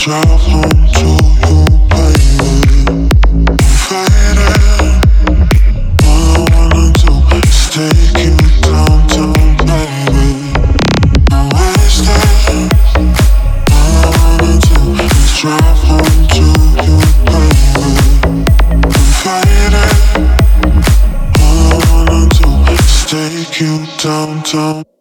drive home to you, baby. Faded. All I wanna do is take you downtown, baby. I'm wasted. All I wanna do is drive home to you, baby. I'm faded. All I wanna do is take you downtown.